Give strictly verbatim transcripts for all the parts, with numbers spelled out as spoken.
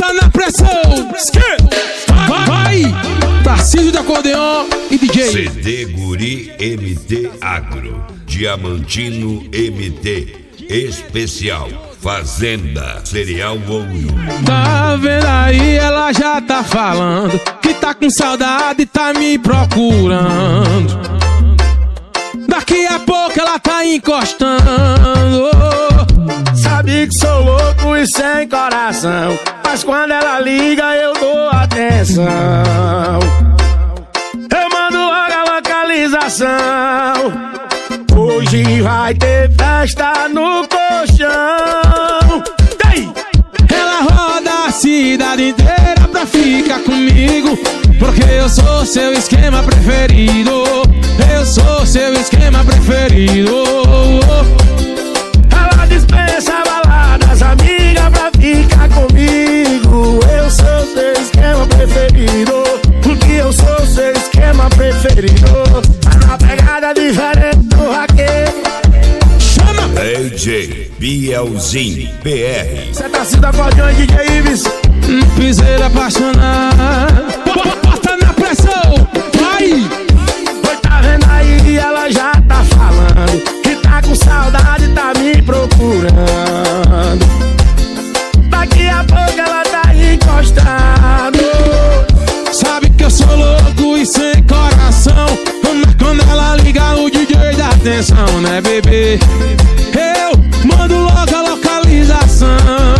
Bota na pressão. Vai, vai. Tarcísio de acordeon e D J C D Guri M T Agro, Diamantino M T Especial, Fazenda Cereal Ouro. Tá vendo aí, ela já tá falando que tá com saudade e tá me procurando. Daqui a pouco ela tá encostando. Sabe que sou louco e sem coração, mas quando ela liga eu dou atenção. Eu mando logo a localização. Hoje vai ter festa no colchão. Ei! Ela roda a cidade inteira pra ficar comigo, porque eu sou seu esquema preferido. Eu sou seu esquema preferido. Ela dispensa baladas, amiga, pra ficar comigo. Eu sou seu esquema preferido, porque eu sou seu esquema preferido. Mas uma pegada diferente do raqueiro. Chama! D J Bielzinho P R. Cê tá sendo acordeão de D J Ives. Um piseiro apaixonado. Bota na pressão. Vai! Oi, tá vendo aí, ela já tá falando que tá com saudade e tá me procurando. Daqui a pouco ela tá encostando. Sabe que eu sou louco e sem coração, mas quando ela liga o D J dá atenção, né, bebê? Eu mando logo a localização.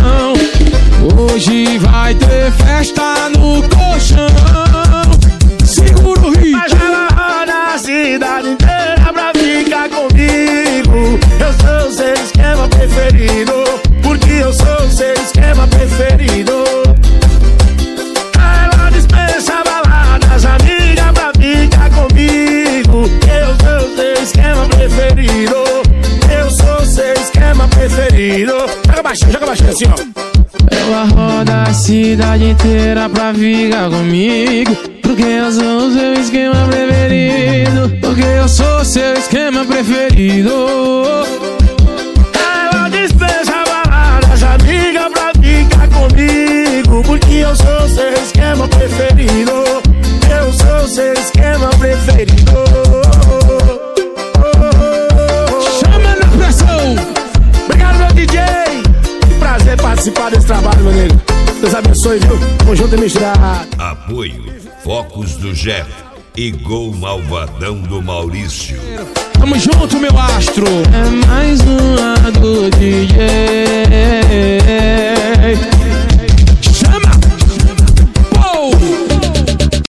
Hoje vai ter festa no colchão. Segura o ritmo. Mas ela roda a cidade inteira pra ficar comigo. Eu sou o seu esquema preferido, porque eu sou o seu esquema preferido. Ela dispensa baladas, amiga, pra ficar comigo. Eu sou o seu esquema preferido. Eu sou o seu esquema preferido. Joga baixinho, joga baixinho assim, ó. Ela roda a cidade inteira pra ficar comigo, porque eu sou o seu esquema preferido. Porque eu sou o seu esquema preferido. Ela dispensa baladas, amiga, pra ficar comigo, porque eu sou o seu esquema preferido. Eu sou o seu esquema preferido. Chama na pressão. Obrigado, meu D J. Que prazer participar desse trabalho, meu nego. Deus abençoe, viu? Tamo junto e misturado. Apoio Focos do Jeff e Gol Malvadão do Maurício. Tamo junto, meu astro. É mais uma do D J.